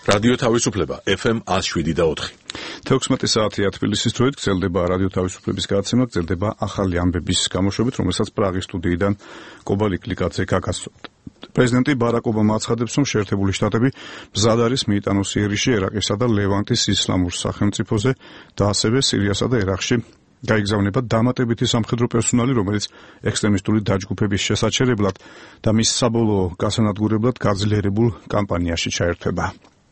რადიო თავისუფლება FM 107.4. 16 საათია თბილისის დროით გრძელდება რადიო თავისუფლების გადაცემა, გრძელდება ახალი ამბების გამოშვებით, რომელსაც პრაღის სტუდიიდან კობალი კლიკაძე გაგაცნობთ. პრეზიდენტი ბარაკ ობამა აცხადებს, რომ შეერთებული შტატები მზად არის მიიტანოს იერიშე ერაყისა და ლევანტის ისლამურ სახელმწიფოზე და ასევე სირიასა და ერაყში გაიგზავნება დამატებითი სამხედრო პერსონალი, რომელიც ექსტრემისტული დაჯგუფების შესაჩერებლად და მის საბოლოო გასანადგურებლად გაძლიერებულ კამპანიაში ჩაერთვება.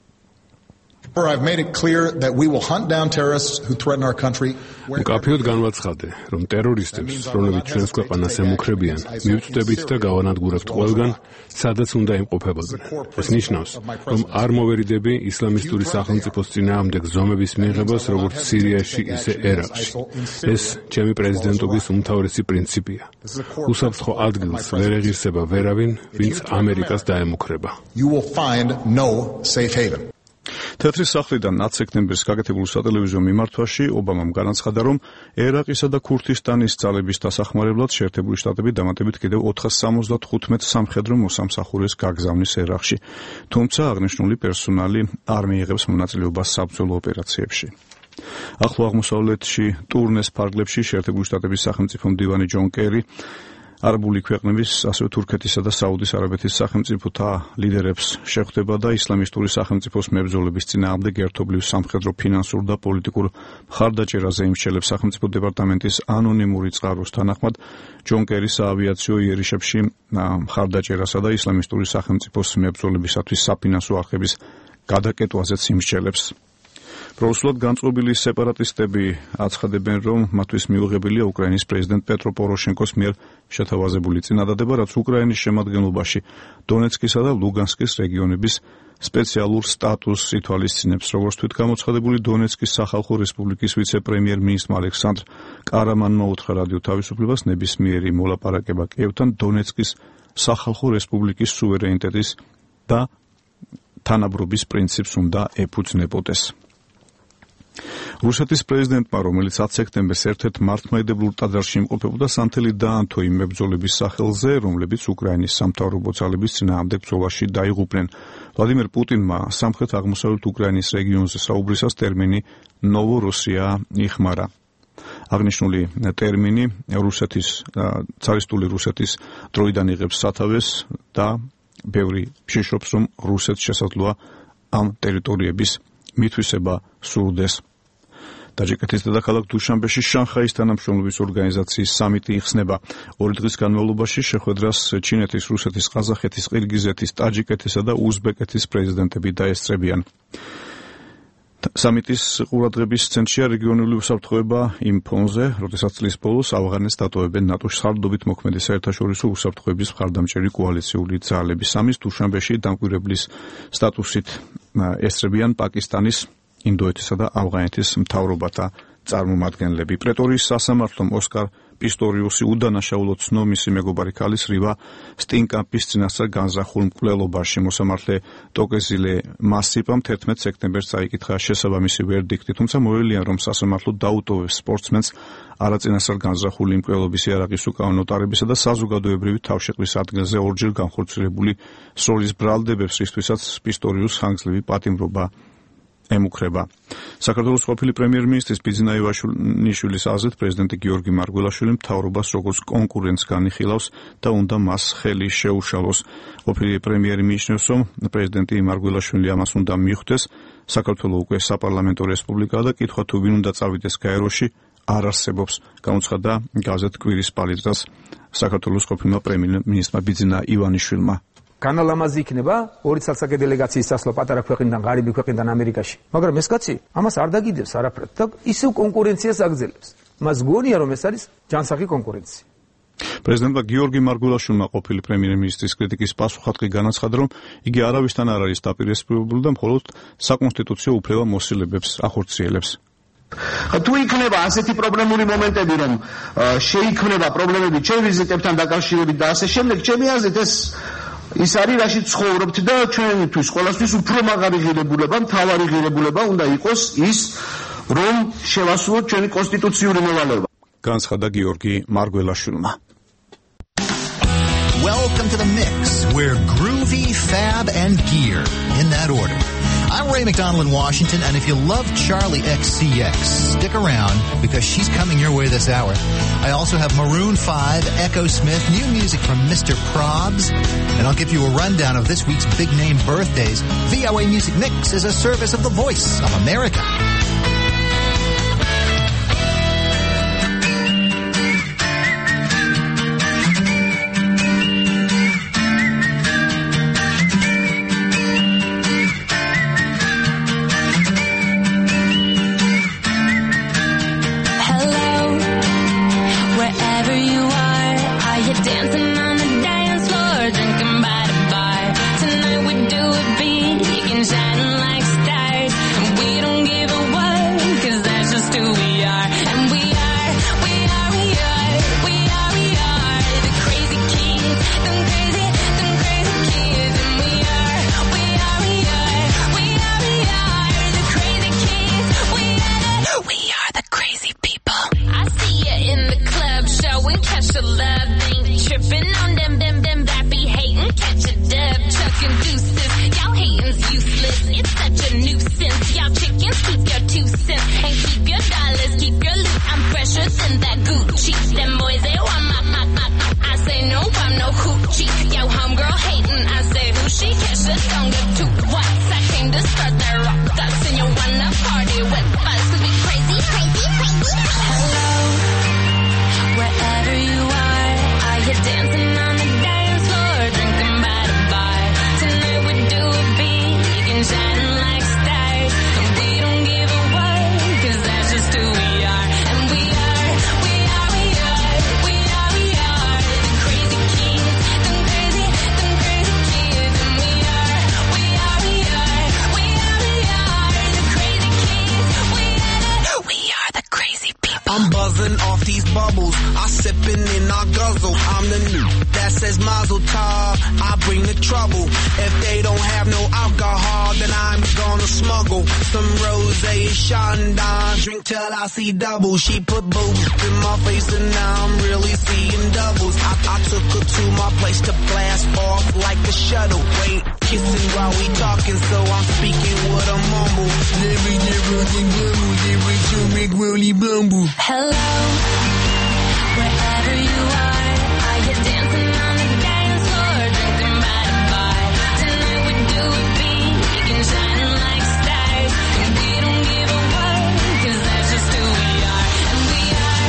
I've made it clear that we will hunt down terrorists who threaten our country. მკაფიოდ განვაცხადე, რომ ტერორისტებს, რომლებიც ჩვენს ქვეყანას ემუქრებიან, მივწვდებით და გავანადგურებთ ყველგან, სადაც უნდა იმყოფებოდნენ. ეს ნიშნავს, რომ არ მოვერიდები ისლამისტური სახელმწიფოს წინააღმდეგ ზომების მიღებას, როგორც სირიაში, ისე ერაყში. ეს ჩემი პრეზიდენტობის უმთავრესი პრინციპია. უსაფრთხო ადგილს ვერ ეღირსება ვერავინ, ვინც ამერიკას დაემუქრება. You will find no safe haven. თეთრი სახლიდან 10 სექტემბერს გაკეთებულ სატელევიზიო მიმართვაში ობამამ განაცხადა, რომ ერაყისა და ქურთისტანის ძალების დასახმარებლად შეერთებული შტატები დამატებით კიდევ 475 სამხედრო მოსამსახურეს გაგზავნის ერაყში. თუმცა აღნიშნული პერსონალი არ მიიღებს მონაწილეობას საბრძოლო ოპერაციებში. ახლო აღმოსავლეთში ტურნეს ფარგლებში შეერთებული შტატების სახელმწიფო მდივანი ჯონ კერი არაბული ქვეყნების, ასევე თურქეთისა და საუდის არაბეთის სახელმწიფოთა ლიდერებს შეხვდება და ისლამისტური სახელმწიფოს მებრძოლების წინააღმდეგ ერთობლივ სამხედრო, ფინანსურ და პოლიტიკურ მხარდაჭერაზე იმსჯელებს სახელმწიფო დეპარტამენტის ანონიმური წყაროს თანახმად ჯონ კერი საავიაციო იერიშებში მხარდაჭერასა და ისლამისტური სახელმწიფოს მებრძოლებისათვის საფინანსო არხების გადაკეტვაზეც იმსჯელებს. პროუსულად განწყობილი სეპარატისტები აცხადებენ, რომ მათთვის მიუღებელია უკრაინის პრეზიდენტ პეტრო პოროშენკოს მიერ შეთავაზებული წინადადება, რაც უკრაინის შემადგენლობაში დონეცკისა და ლუგანსკის რეგიონების სპეციალურ სტატუსს ითვალისწინებს. როგორც თვითგამოცხადებული დონეცკის სახალხო რესპუბლიკის ვიცე-პრემიერ-მინისტრმა ალექსანდრ კარამანმა უთხრა რადიო თავისუფლებას, ნებისმიერი მოლაპარაკება კიევთან დონეცკის სახალხო რესპუბლიკის სუვერენიტეტის და თანაბრობის პრინციპს უნდა ეფუძნებოდეს. რუსეთის პრეზიდენტმა, რომელიც 10 სექტემბერს ერთ-ერთ მართლმადიდებლურ ტაძარში იმყოფებოდა, სანთელი დაანთო იმ მებრძოლების სახელზე, რომლებიც უკრაინის სამთავრობო ძალების წინააღმდეგ ბრძოლაში დაიღუპნენ. ვლადიმერ პუტინმა სამხრეთ-აღმოსავლეთ უკრაინის რეგიონზე საუბრისას ტერმინი ნოვოროსია იხმარა. აღნიშნული ტერმინი ცარისტული რუსეთის დროიდან იღებს სათავეს და ბევრი ფშიშობს, რომ რუსეთს შესაძლოა ამ ტერიტორიების მითვისება სურდეს. ტაჯიკეთის დედაქალაქ დუშანბეში შანხაის თანამშრომლობის ორგანიზაციის სამიტი იხსნება. 2 დღის განმავლობაში შეხვედრას ჩინეთის, რუსეთის, ყაზახეთის, ყირგიზეთის, ტაჯიკეთისა და უზბეკეთის პრეზიდენტები დაესწრებიან. სამიტის ყურადღების ცენტრშია რეგიონული უსაფრთხოება იმ ფონზე, როდესაც წლის ბოლოს ავღანეთს დატოვებენ ნატოს სარდლობით მოქმედი საერთაშორისო უსაფრთხოების მხარდამჭერი კოალიციური ძალები. სამის დუშანბეში დამკვირვებლის სტატუსით ესწრებიან პაკისტანის, ინდოეთისა და ავღანეთის მთავრობათა წარმომადგენლები. პრეტორიის სასამართლომ ოსკარ პისტორიუსი udანაშაულოდ ცნო მისი მეგობარი ქალის რივა სტინკამპის წინასწარ განზრახულ მკვლელობაში. მოსამართლე ტოკეზილე მასიპამ 11 სექტემბერს წაიკითხა შესაბამისი ვერდიქტი, თუმცა მოელიან, რომ სასამართლო დაუტოვებს სპორტსმენს არაწინასწარ განზრახული მკვლელობის იარაღის უკანონო ტარებისა და საზოგადოებრივი თავშეყრის ადგილზე ორჯერ განხორციელებული სროლის ბრალდებებს, რისთვისაც პისტორიუსს ხანგრძლივი პატიმრობა ემუქრება. საქართველოს ყოფილი პრემიერ-მინისტრის ბიძინა ივანიშვილის აზრით, პრეზიდენტი გიორგი მარგველაშვილი მთავრობას როგორც კონკურენტს განიხილავს და უნდა მას ხელი შეუშალოს. ყოფილი პრემიერი მიიჩნევს, რომ პრეზიდენტი მარგველაშვილი ამას უნდა მიხვდეს. საქართველოს უკვე საპარლამენტო რესპუბლიკაა და კითხვა თუ ვინ უნდა წავიდეს გაეროში არ არსებობს, გამოცხადდა გაზეთ კვირის პალიტრას საქართველოს ყოფილმა პრემიერ-მინისტრმა ბიძინა ივანიშვილმა. განალამაზი იქნება ორი ცალსაკე დელეგაციის წასვლა პატარა ქვეყნიდან, ღარიბი ქვეყნიდან ამერიკაში. მაგრამ ეს კაცი ამას არ დაგიდებს არაფრად და ისევ კონკურენციას აგზელებს. მას გონია, რომ ეს არის ჯანსაღი კონკურენცია. პრეზიდენტმა გიორგი მარგველაშვილმა ყოფილი პრემიერ-მინისტრის კრიტიკის პასუხად კი განაცხადა, რომ იგი არავისთან არ არის დაპირისპირებული და მხოლოდ საკონსტიტუციო უფლება მოსილებებს ახორციელებს. თუ იქნება ასეთი პრობლემური მომენტები, რომ შეიქმნება პრობლემები ჩემ ვიზიტებთან დაკავშირებით და ასე შემდეგ, ჩემი აზრით ის არის, რაშიც ცხოვრობთ და ჩვენთვის ყველასთვის უფრო მაგარი ღირებულება, მთავარი ღირებულება უნდა იყოს ის, რომ შევასრულოთ ჩვენი კონსტიტუციური მოვალეობა. განცხადა გიორგი მარგველაშვილმა. welcome to The Mix. We're groovy, fab, and gear, in that order. I'm Ray McDonald in Washington, and if you love Charlie XCX, stick around because she's coming your way this hour. I also have Maroon 5, Echo Smith, new music from Mr. Probs, and I'll give you a rundown of this week's big-name birthdays. VOA Music Mix is a service of the Voice of America. Double. She put boobs in my face and now I'm really seeing doubles. I took her to my place to blast off like a shuttle. Wait, kissing while we talking, so I'm speaking with a mumble. Hello, wherever you are, are you dancing on the dance floor, drinking by the bar? Tonight we do it big and shining like stars, and we don't give a what, 'cause that's just who we are. And we are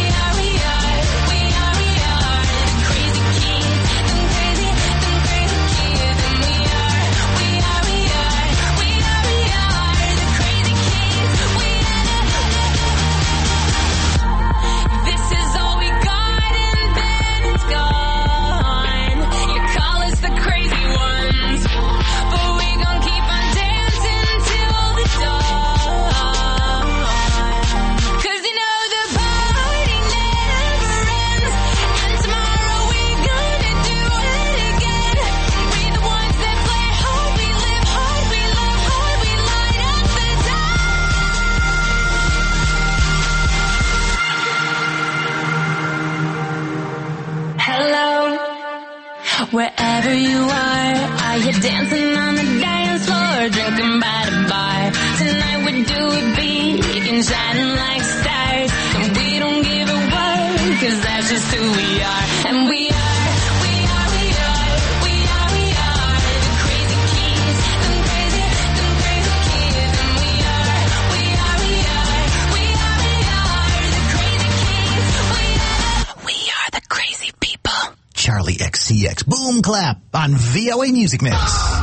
the crazy kids, them crazy kids. And we are the crazy kids. This is all we got and then it's gone. You call us the crazy ones, but we gon' keep on dancing till the dawn. 'Cause you know the party never ends, and tomorrow we're gonna do it again. We're the ones that play hard, we live hard, we love hard, we light up the dark. Hello, wherever you are you dancing on the dance floor, drinking by the bar? Tonight we do it big and shining like stars, and we don't give a what, 'cause that's just who we are. And we are the crazy kids, them crazy kids. And we are the crazy kids. We are the crazy people. Charlie XCX. Boom clap on VOA Music Mix.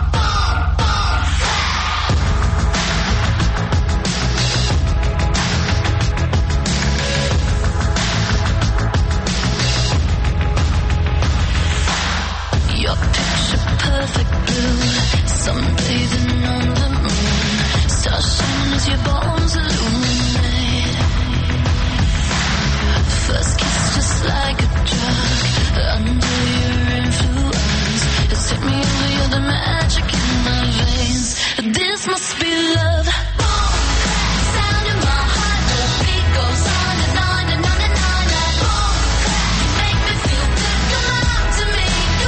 Your picture perfect blue, sunbathing on the moon, stars shine as your bones illuminate. First kiss just like a drug, under your influence, it's hit me over, you're the magic in my veins. This must be love. Sound in my heart, the beat goes on and on and on and on. Boom, make me feel good, come on to me.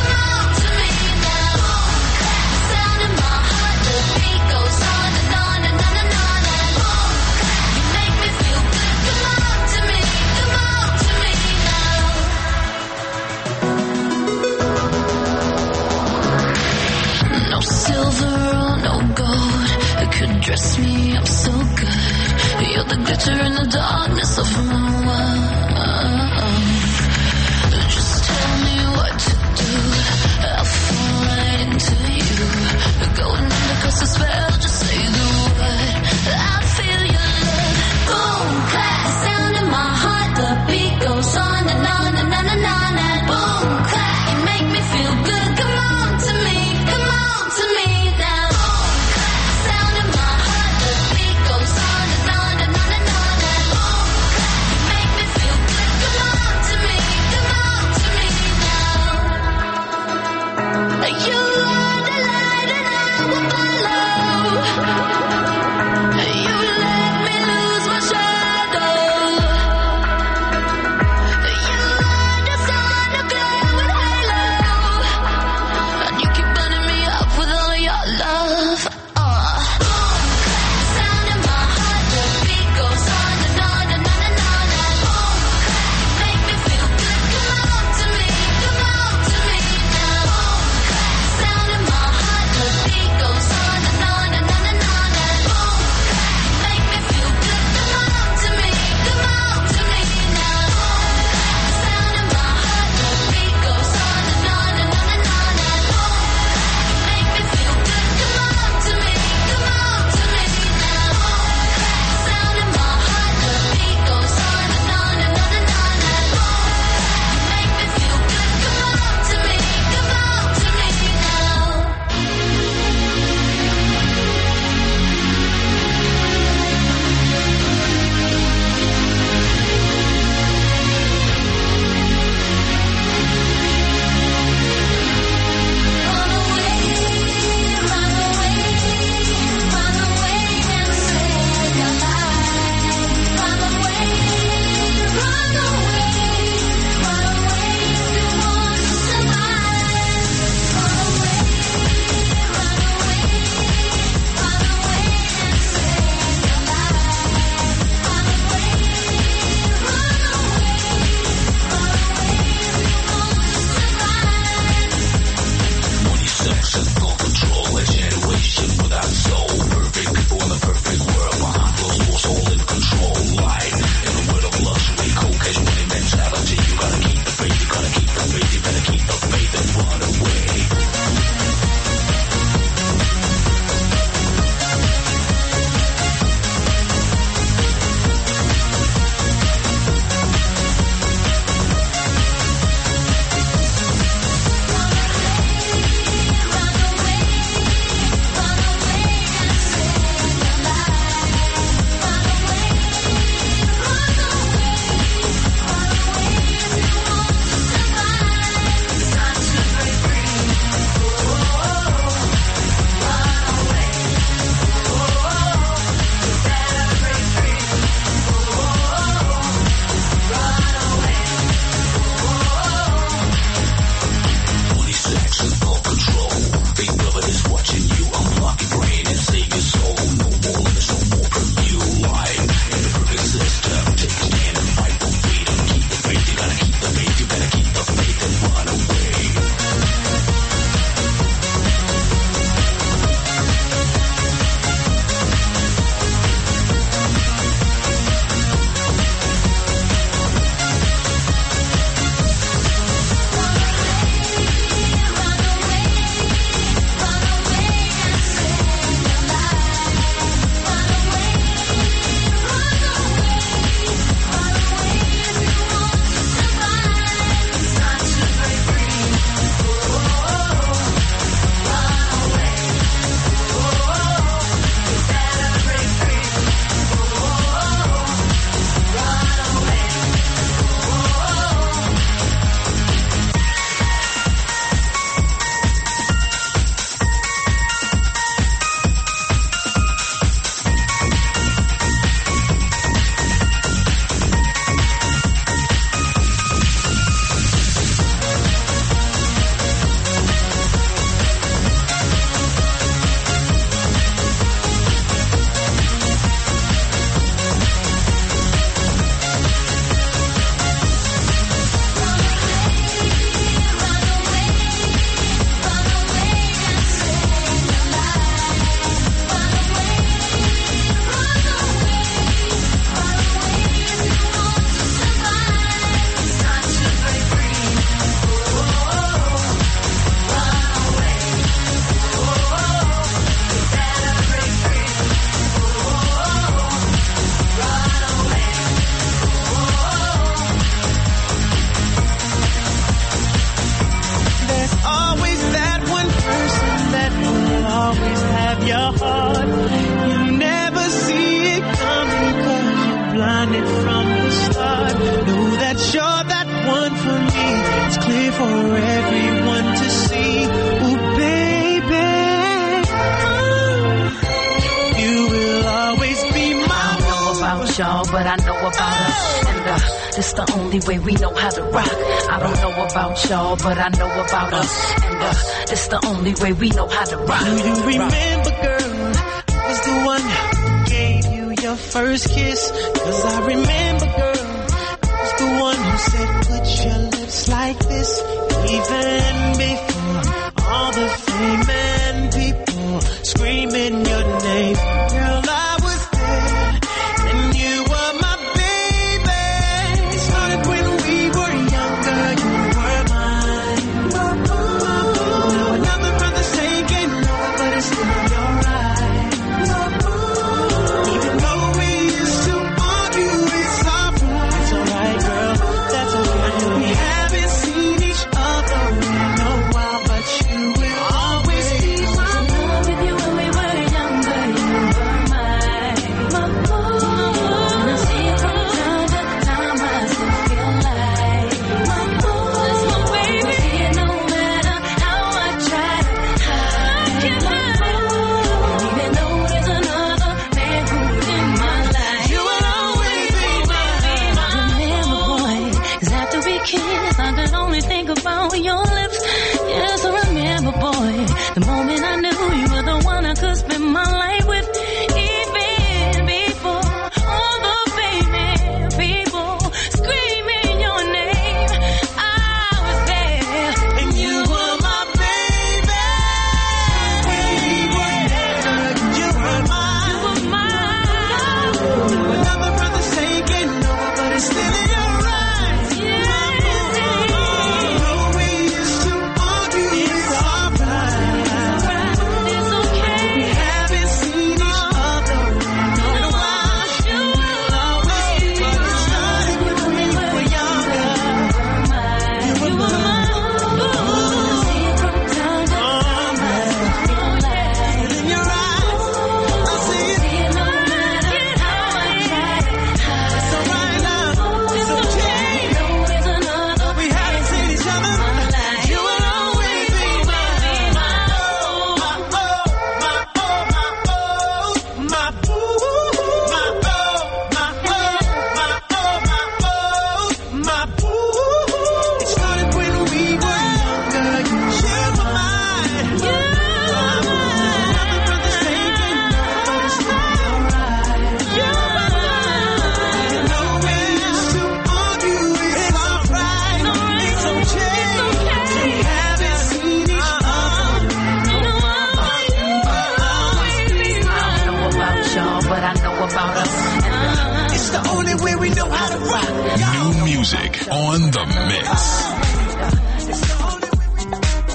shelter in the darkness of my world. Just tell me what to do. I'll fall right into you. Going under 'cause the spell. Just say the word. I feel your love. Boom, clap, sound in my heart. The beat goes on and on and on and on. And boom, clap, you make me feel good. Come on to me now. Boom, clap, sound in my heart. The beat goes on and on and on and on. And boom, clap. your heart. You never see it coming 'cause you're blinded from the start. Know that you're that one for me. It's clear for everyone to see. Ooh, baby, you will always be my one. I don't know about y'all, but I know about us. And it's the only way we know how to rock. I don't know about y'all, but I know about us. And it's the only way we know how to rock. Do you remember, girl, I was the one who gave you your first kiss? 'Cause I remember, girl, I was the one who said, put your lips like this. Even before all the fame and people screaming your name. Girl, I was there, and you were my baby. It started when we were younger, you were mine. Now another brother's taking over, but it's still your right. Even though we used to argue, it's alright. It's alright, girl, that's alright. We haven't seen each other in a while, but you will always be my love. With you when we were younger, you were mine. And I see it from time to time, I still feel like that's my baby. I see it no matter how I try to hide. Even though there's another man who's in my life, you will always be mine. Remember, boy, 'cause after we kissed, I could only think about your lips. Yes, I remember, boy, the moment I knew you were the one I could spend my life with. Even before all the famous people screaming your name, I was there, and you were my baby. When we were younger, you were mine. You were mine. Another brother's taking over, but it's still in your eyes. Though we used to argue, it's alright. It's okay. We haven't seen each other in a while. You will always be mine. It started when we were younger. You were mine. See it from time to time, I still feel like in your eyes, I see it no matter how I try to hide. It's alright now. It's okay. There's another. We haven't seen each other. You will always be mine. My boo. It started when we were younger. You shared my mind. Another brother's taking over, but it's still alright. Even though we used to argue, it's alright. It's okay. We haven't seen each other in a while. You will always be mine. I don't know about y'all, but I know about us. It's the only way we know how to rock. New music on the mix. It's the only way we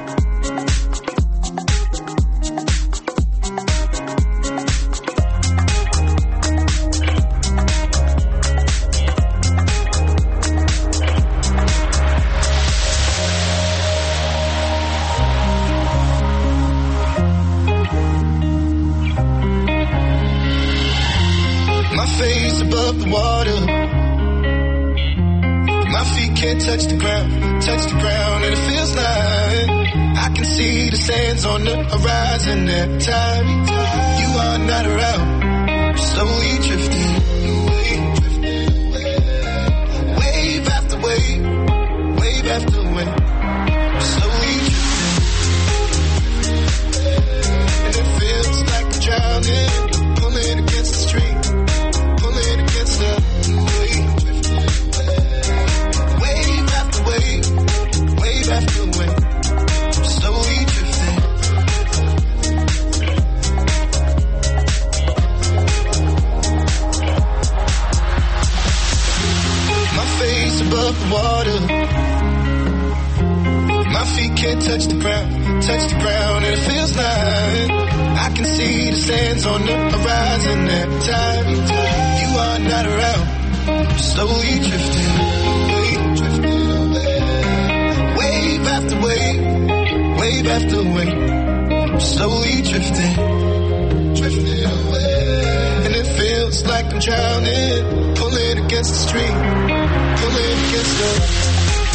My face above the water. My feet can't touch the ground, and it feels like I can see the sands on the horizon every time you are not around. Slowly drifting away, wave after wave, wave after wave. Slowly drifting, and it feels like I'm drowning, pulling against the stream, pulling against the wave. Wave after wave, wave after wave, slowly drifting. My face above the water. My feet can't touch the ground, and it feels like I can see the sands on the horizon every time you are not around. Slowly drifting away, wave after wave, wave after wave, slowly drifting. drifting away. And it feels like I'm drowning, pulling against the stream, pulling against the...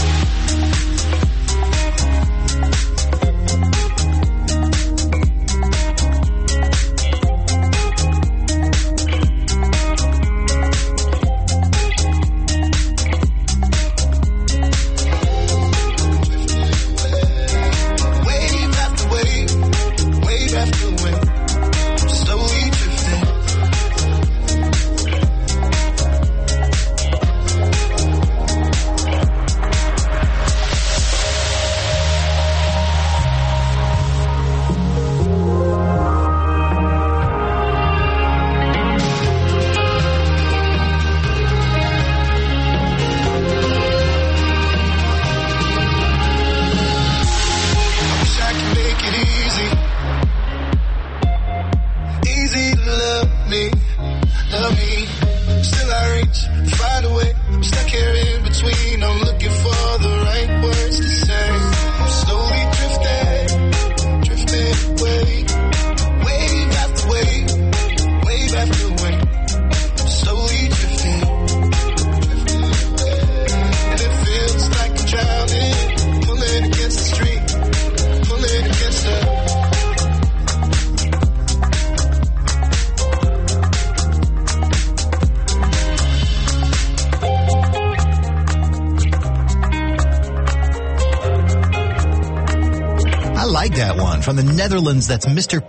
From the Netherlands, that's Mr.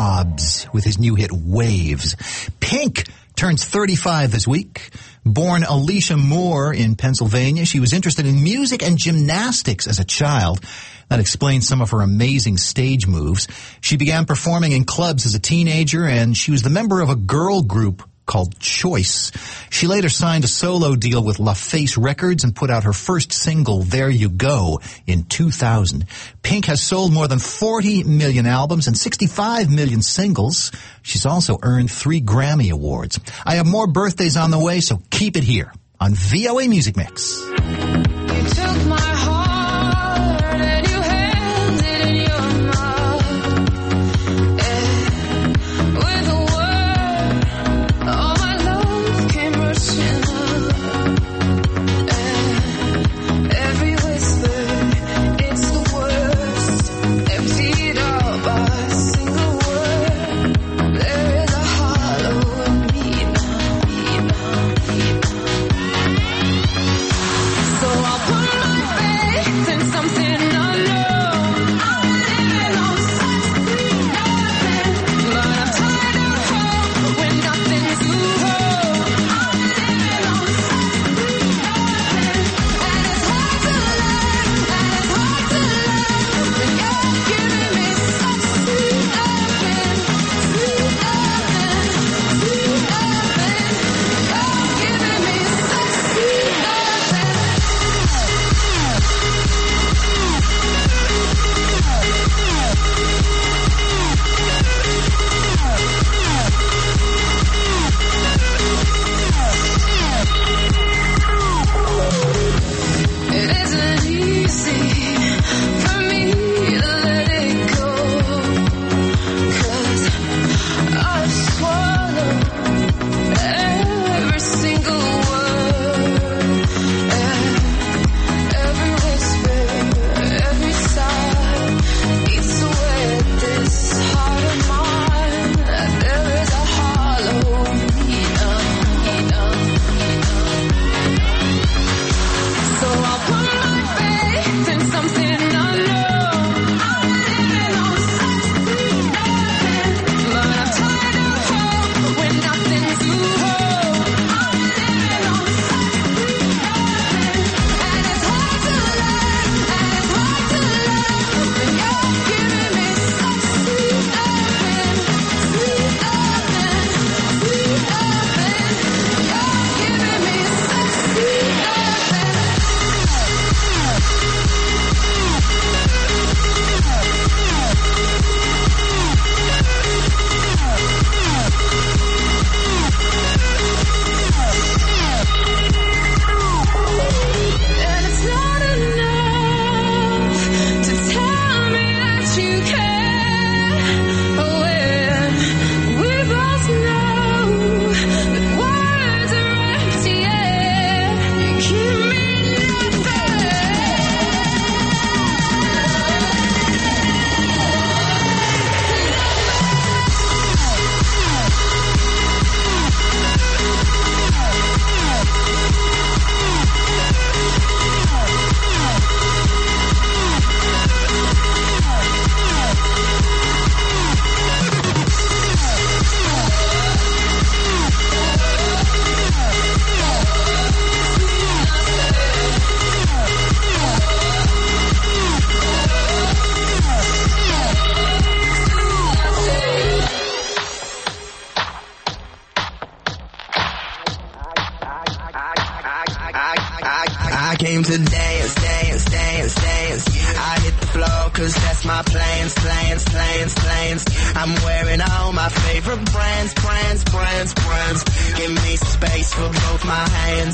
Probs with his new hit, Waves. Pink turns 35 this week. Born Alicia Moore in Pennsylvania, she was interested in music and gymnastics as a child. That explains some of her amazing stage moves. She began performing in clubs as a teenager, and she was the member of a girl group called Choice. She later signed a solo deal with La Face Records and put out her first single, There You Go, in 2000. Pink has sold more than 40 million albums and 65 million singles. She's also earned 3 Grammy Awards. I have more birthdays on the way, so keep it here on VOA Music Mix. You took my heart and you held it in your mouth. With a word, all my love came rushing up. Every whisper, it's the worst. Emptied out by a single word. There is a hollow in me now. So cause that's my plans. I'm wearing all my favorite brands. Give me some space for both my hands.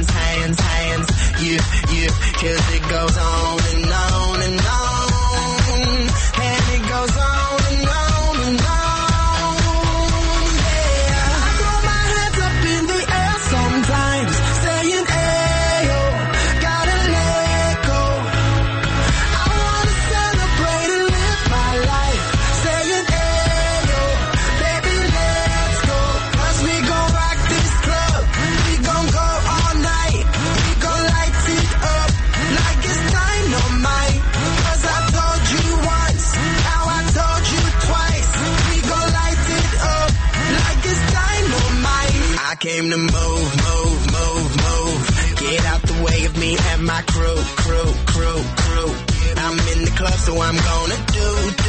Yeah, cause it goes on and on and on. And it goes on and on and on. Yeah, I throw my hands up in the air sometimes, saying, ayo, gotta let go. I wanna celebrate and live my life, saying, ayo, baby, let's go. Cause we gon' rock this club, we gon' go all night, we gon' light it up like it's dynamite. Cause I told you once, now I told you twice, we gon' light it up like it's dynamite. I came to move. Get out the way of me and my crew. I'm in the club, so I'm gonna do.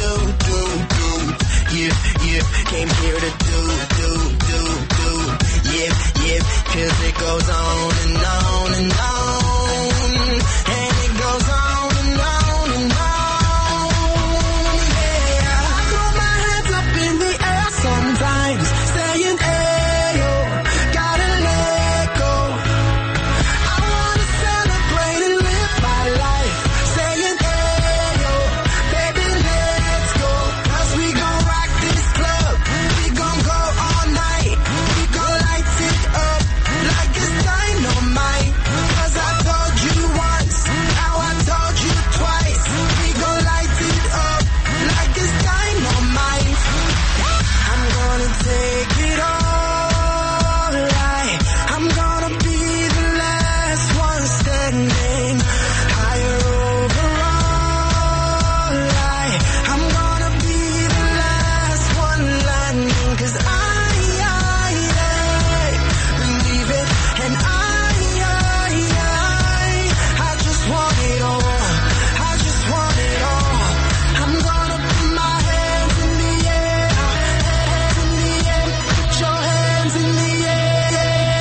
Yeah, came here to do. Yeah, cause it goes on and on and on. And it goes on and on and on. Yeah, I throw my hands up in the air sometimes, saying, ayo, gotta let go. I wanna celebrate and live my life, saying, ayo, baby, let's go. Cause we gon' rock this club, we gon' go all night, we gon' light it up like it's dynamite. Cause I told you once, now I told you twice, we gon' light it up like it's dynamite. I'm gonna take it all right, I'm gonna be the last one standing, higher overall right. I'm gonna be the last one landing, cause I believe it, and I just want it all, I just want it all. I'm gonna put my hands in the air, put your hands in the air.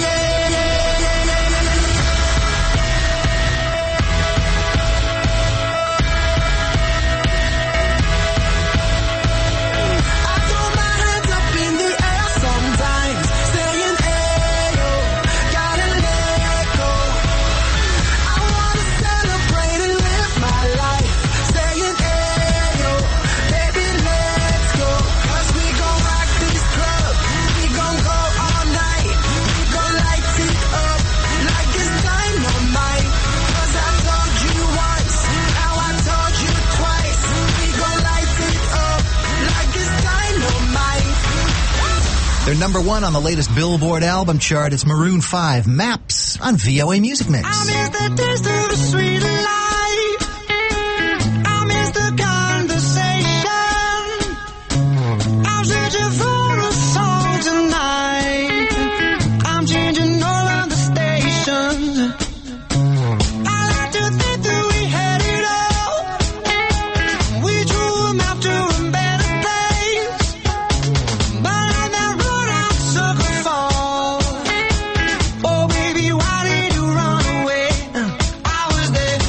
I throw my hands up in the air sometimes, saying, ayo, gotta let go. I wanna celebrate and live my life, saying, ayo, baby, let's go. Cause we gon' rock this club, we gon' go all night, we gon' light it up like it's dynamite. Cause I told you once, now I told you twice, we gon' light it up like it's dynamite. They're number one on the latest Billboard album chart. It's Maroon 5, Maps, on VOA Music Mix. I miss the taste of the sweet life. I miss the conversation. I'm searching for a song tonight. I'm changing all of the stations. I like to think that we had it all. We drew a map to a better place. But on that road I took a fall. Oh baby, why did you run away? I was there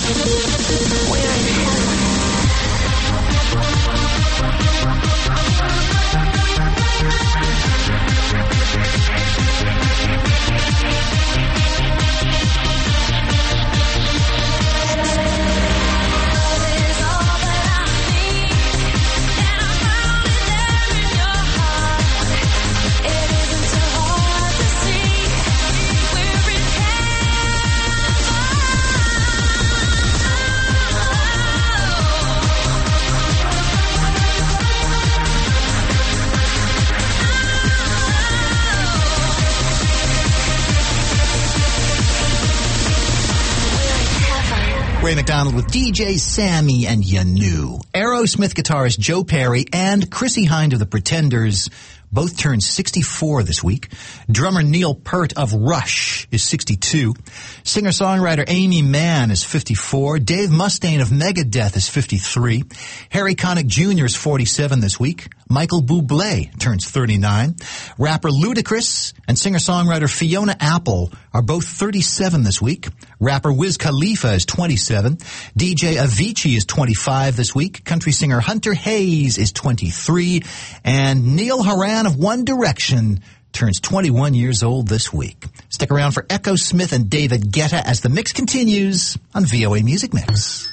Ray McDonald with DJ Sammy and You Knew. Aerosmith guitarist Joe Perry and Chrissie Hynde of the Pretenders both turned 64 this week. Drummer Neil Peart of Rush is 62. Singer-songwriter Amy Mann is 54. Dave Mustaine of Megadeth is 53. Harry Connick Jr. is 47 this week. Michael Bublé turns 39. Rapper Ludacris and singer-songwriter Fiona Apple are both 37 this week. Rapper Wiz Khalifa is 27. DJ Avicii is 25 this week. Country singer Hunter Hayes is 23. And Neil Horan of One Direction turns 21 years old this week. Stick around for Echo Smith and David Guetta as the mix continues on VOA Music Mix.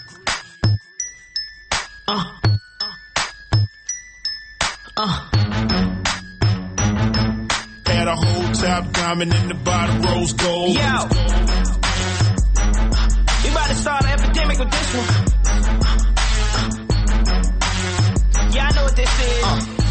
Had a whole top diamond in the bottom rose gold. Yo, we about to start an epidemic with this one. Yeah, I know what this is.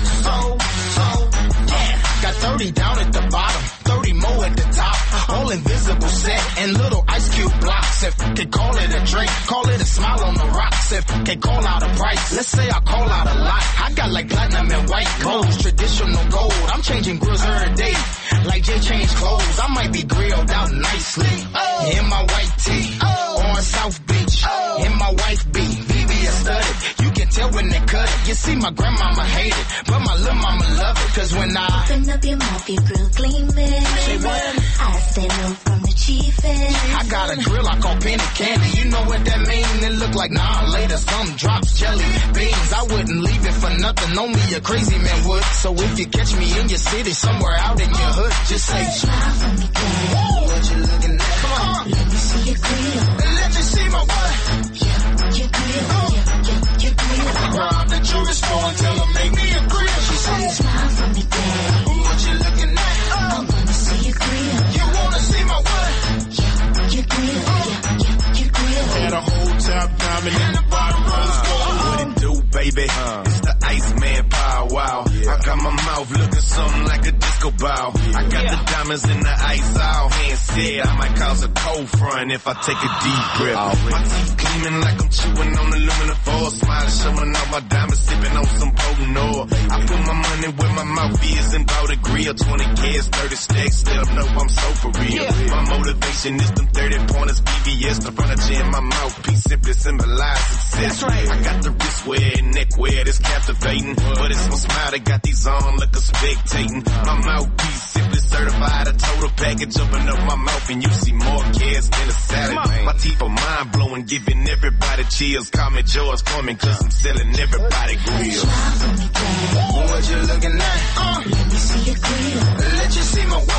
Yeah. Got 30 down at the bottom, 30 more at the top. All invisible set and little ice cube blocks. If can call it a drink, call it a smile on the rocks. If can call out a price, let's say I call out a lot. I got like platinum and white gold, traditional gold. I'm changing grills every day, like Jay changed clothes. I might be grilled out nicely in my white tee on South Beach. In my wife beat, VVS studded. You can tell when they cut it. You see, my grandmama hate it, but my little mama love it. Cause when I open up your mouth, your grill gleaming. Say what? I stay low from the chiefin'. I got a grill I call penny candy. You know what that mean? It look like nah later. Some drops jelly beans. I wouldn't leave it for nothing. Only a crazy man would. So if you catch me in your city, somewhere out in your hood, just say smile for me, girl. What you looking at? Come on. Let me see your grill. Let you see my what? Yeah, your grill. Yeah, your grill. Rob the jewelry store and tell them make me a grill. She said smile for me, girl. What you looking at? I wanna see your grill. You wanna see my what? Yeah, your grill. Yeah, your grill. Had a whole top diamond in the bottom rose gold. What it do, baby? It's the Iceman Power Wow. I got my mouth looking something like a disco ball. I got the diamonds in the ice all hand said I might cause a cold front if I take a deep breath. My teeth gleaming like I'm chewing on aluminum foil. Smiling, showing off my diamonds, sipping on some potent oil. I put my money where my mouth is and bought a grill. 20 kids, 30 stacks, let them know I'm so for real. My motivation is them 30 pointers, BBS, the furniture in my mouthpiece simply symbolize success. I got the wrist wear and neck wear that's captivating, but it's my smile that got these on like a spectating. My mouthpiece simply certified a total package. Open up my mouth and you see more kids than a salad. My teeth are mind blowing, giving everybody chills. Call me George Foreman, cause I'm selling everybody grills. Smile for me, girl. What you looking at? Let me see your grill. Let you see my what?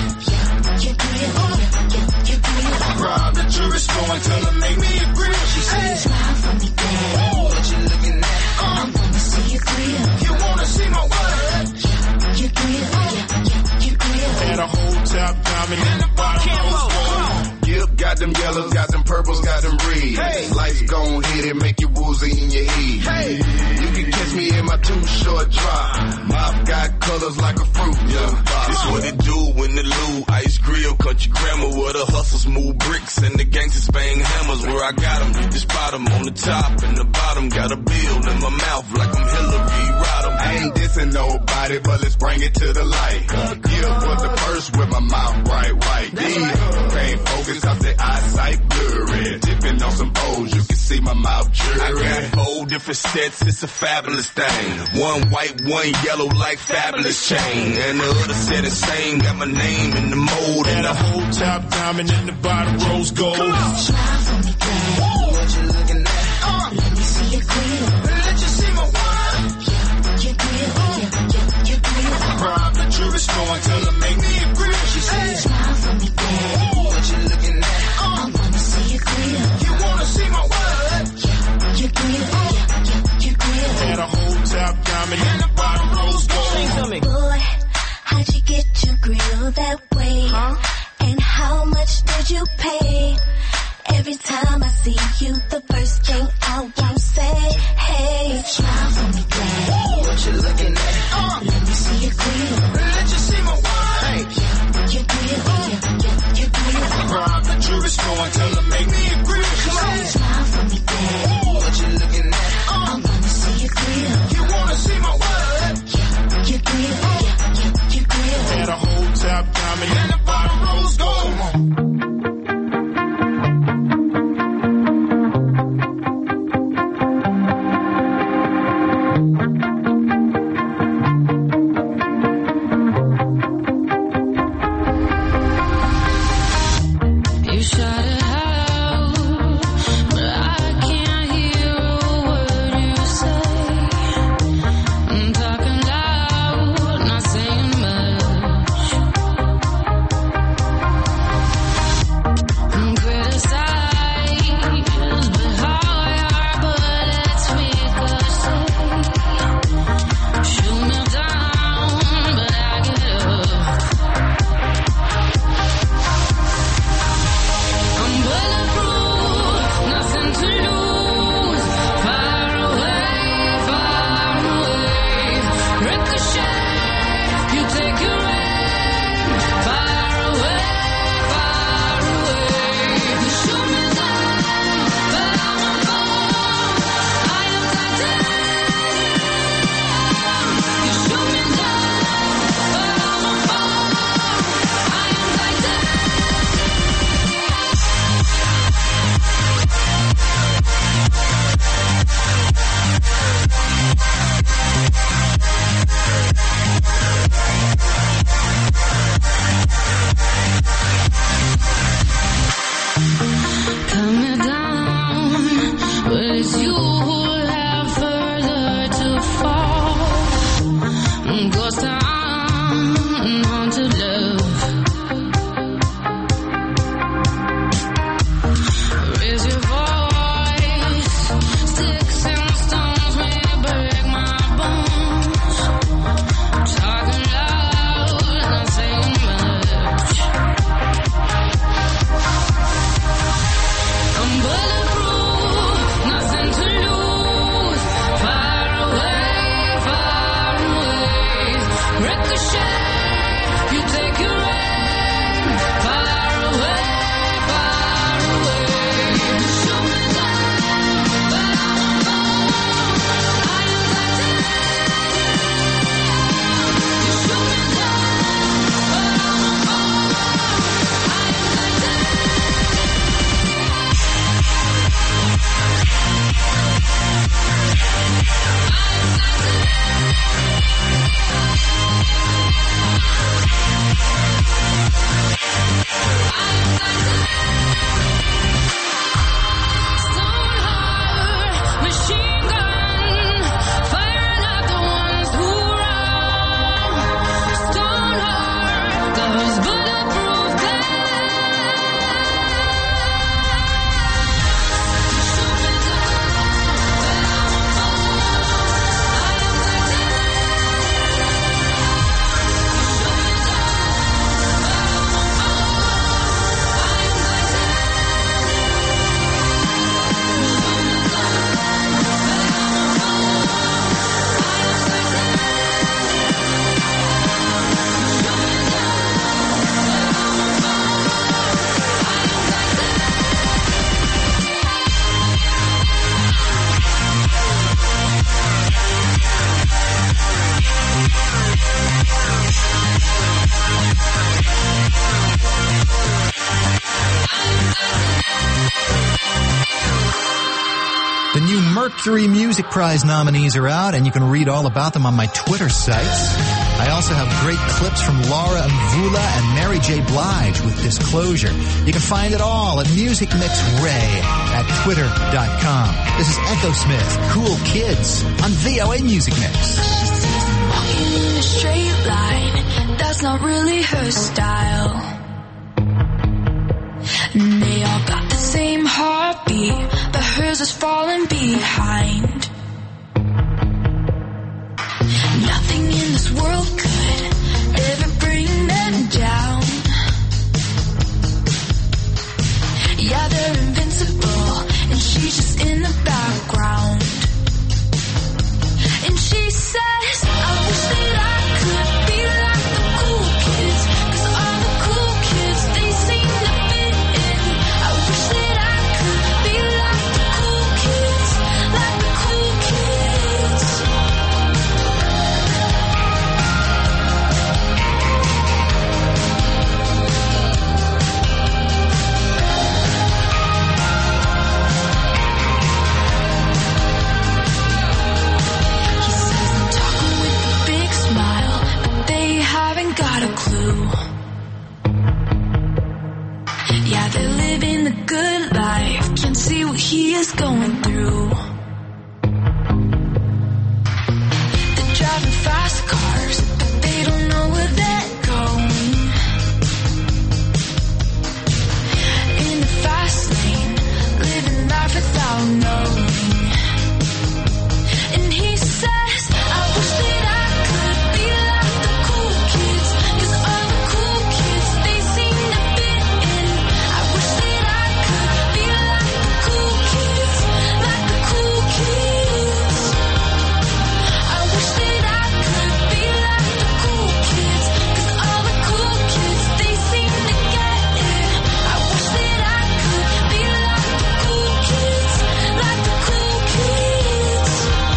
Yeah, your grill. Yeah, your grill. Rob the jewelry store and tell them make me a grill. She said smile for me, girl. What you looking at? I wanna see your grill. You wanna see my what? Yeah, your grill. Yeah, your grill. Had a whole top diamond in the bottom rose gold. Yep, got them yellows, got them purples, got them reds. Hey. Lights gon' hit it, make you woozy in your head. Hey. You can catch me in my too short drop. Mop got colors like a fruit. This what it do when the Lou ice grill, country grammar where the hustles move bricks and the gangsters bang hammers. Where I got them, you can spot them on the top and the bottom. Got a bill in my mouth like I'm Hillary Rodham. I ain't dissing nobody, but let's bring it to the light. Yeah, for the purse with my mouth bright white. Yeah, can't focus cause the eyesight blurry. Dipping on some O's, you can see my mouth jury. I got 4 different sets, it's a fabulous thing. One white, one yellow like fabulous chain. And the other set is same, got my name in the mold. And a whole top diamond in the bottom rose gold. Smile for me, girl. the store until it make me agree. She said, smile for me, daddy. What you looking at? I wanna see you clear. You wanna see my what? Yeah, your grill. Yeah, your grill. Had a whole top diamond and the bottom rose gold. Sing to me. Boy, how'd you get your grill that way? Huh? And how much did you pay? Every time I see you, the first thing I want to say, hey, smile for me, daddy. What you looking at? Let me see your grill. Let you see my what? Hey, your grill. Yeah, your grill. Rob the jewelry store until it make me agree. Come on, smile for me, daddy. What you looking at? I wanna see your grill. You wanna see my what? Yeah, your grill. Yeah, your grill. Had a whole top diamond and the bottom rose gold. Come on. The new Mercury Music Prize nominees are out, and you can read all about them on my Twitter sites. I also have great clips from Laura Mvula and Mary J. Blige with Disclosure. You can find it all at Music Mix Ray at twitter.com. This is Echo Smith, Cool Kids on VOA Music Mix. Walking in a straight line, that's not really her style. And they all got the same heartbeat, but hers is falling behind. Nothing in this world could ever bring them down. Yeah, they're invincible, and she's just in the background. And she says, I wish that I could be like the cool kids, 'cause all the cool kids, they seem to fit in. I wish that I could be like the cool kids, like the cool kids. Got a clue. Yeah, they're living the good life, can't see what he is going through. They're driving fast cars, but they don't know where they're going. In the fast lane, living life without knowing. And he says, I wish that I could be like the cool kids, 'cause all the cool kids, they seem to fit in. I wish that I could be like the cool kids, like the cool kids. I wish that I could be like the cool kids, 'cause all the cool kids, they seem to get it. I wish that I could be like the cool kids, like the cool kids.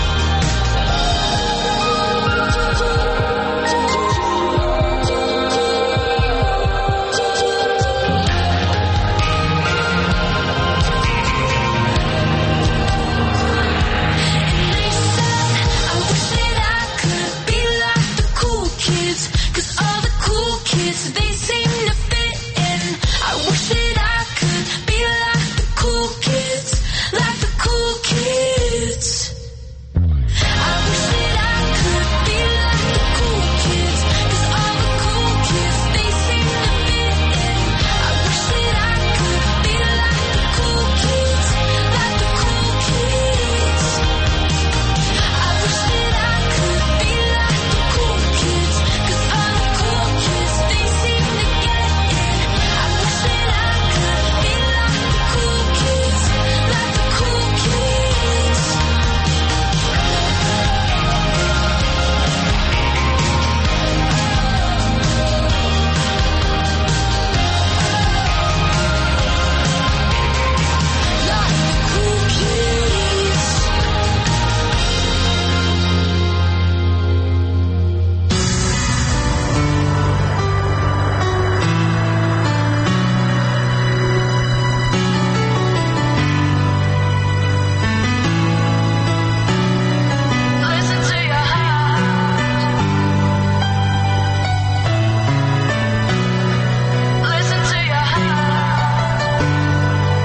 I wish that I could be like the cool kids, 'cause all the cool kids, they seem to fit in. I wish that I could be like the cool kids, like the cool kids. I wish that I could be like the cool kids, 'cause all the cool kids, they seem to fit in. I wish that I could be like the cool kids, like the cool kids. I wish that I could be like the cool kids, 'cause all the cool kids, they seem to get it. I wish that I could be like the cool kids, like the cool kids. Like the cool kids. Listen to your heart. Listen to your heart.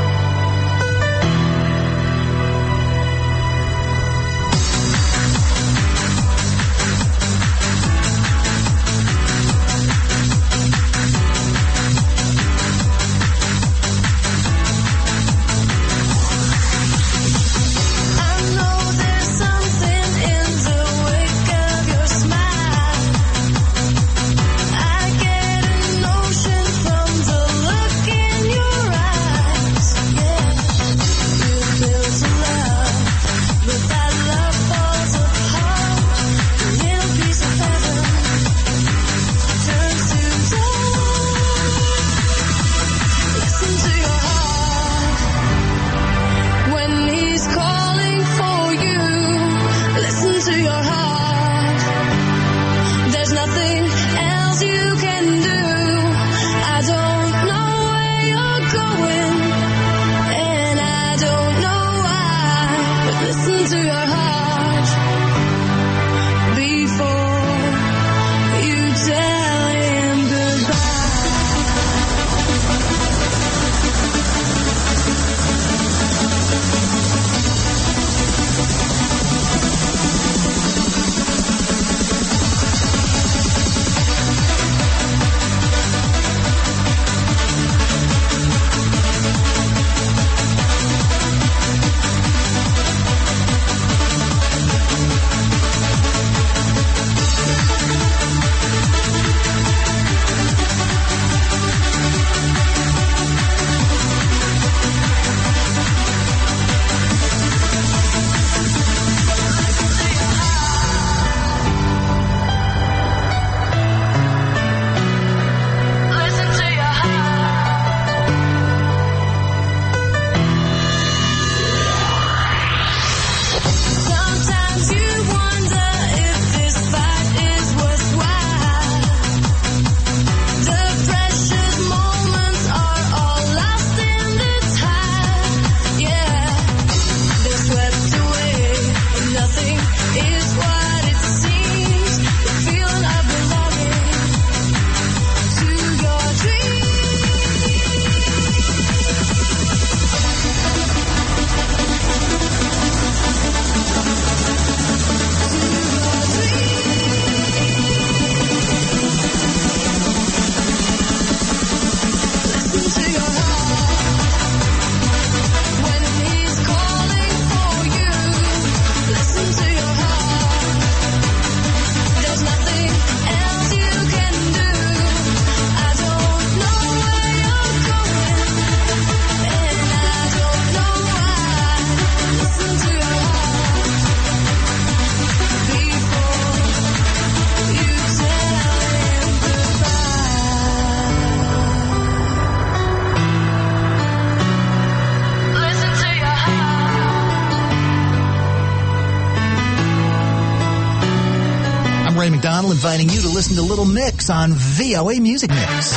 I know there's something in the wake of your smile. I get an emotion from the look in your eyes. Yeah, you built a love, but that love falls apart. A little piece of heaven turns to dust. Listen to your heart when he's calling for you. Listen to your heart. There's nothing else you can do. I don't know where you're going, and I don't know why, but listen to your heart before you tell him goodbye. inviting you to listen to Little Mix on VOA Music Mix.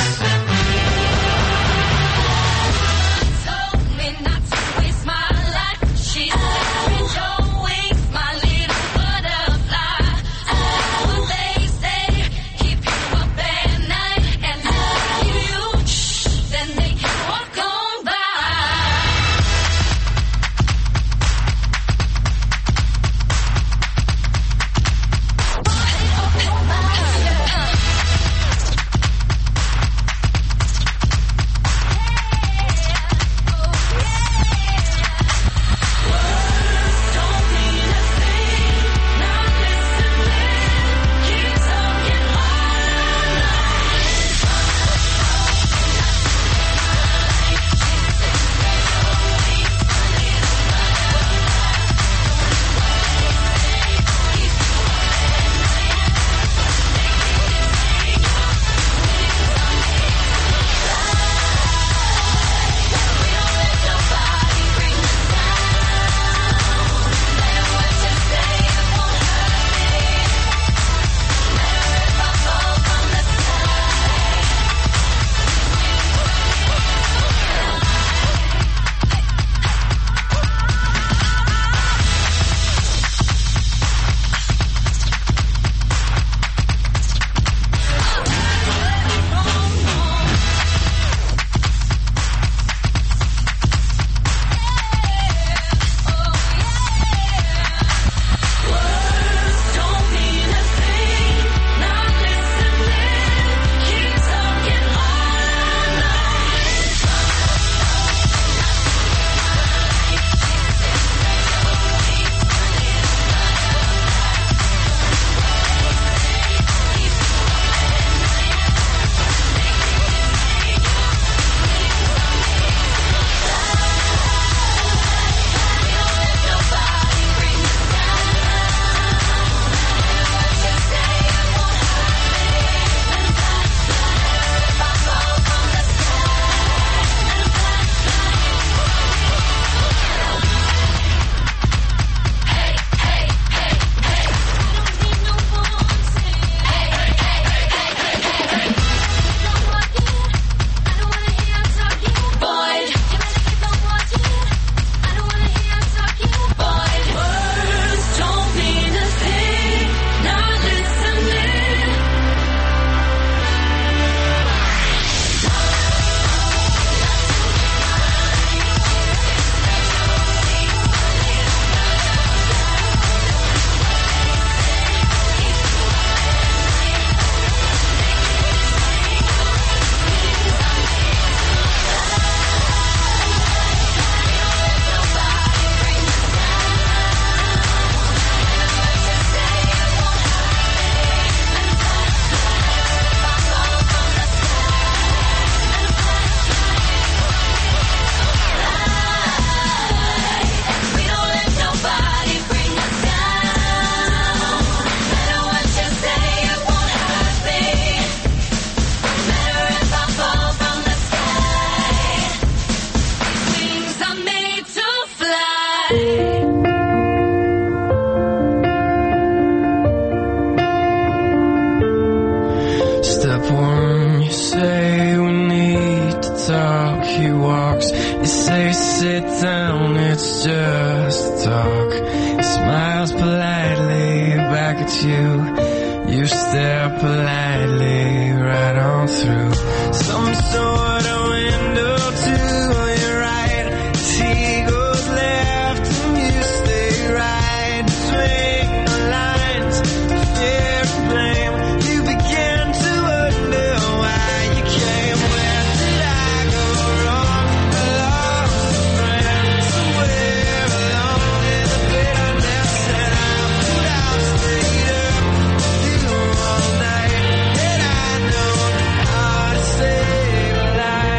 All night, and I know how to save a life.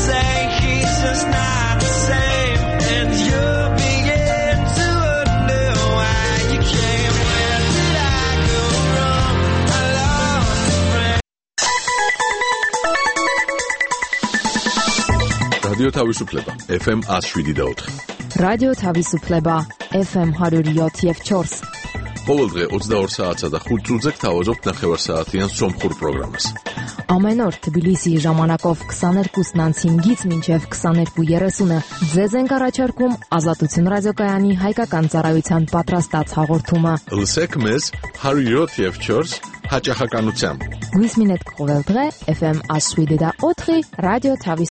say he's just not the same, and you're beginning to wonder why you came. Where did I go wrong? I lost a friend. Radio Tavisupleba FM 107.4. Radio Tavisupleba FM 107.4. ყოველდღე 22 საათსა და 5 წუთზე გთავაზობთ ნახევარსაათიან სომხურ პროგრამას. Ամեն օր Թբիլիսիի ժամանակով 22-ից 5-ից մինչև 22:30-ը ձեզ ենք առաջարկում Ազատություն ռադիոկայանի հայկական ծառայության պատրաստած հաղորդումը։ Լսեք մեզ 107.4 հաճախականությամբ։ Գույս մինետ կողել դղե FM 107.4 Radio Tavis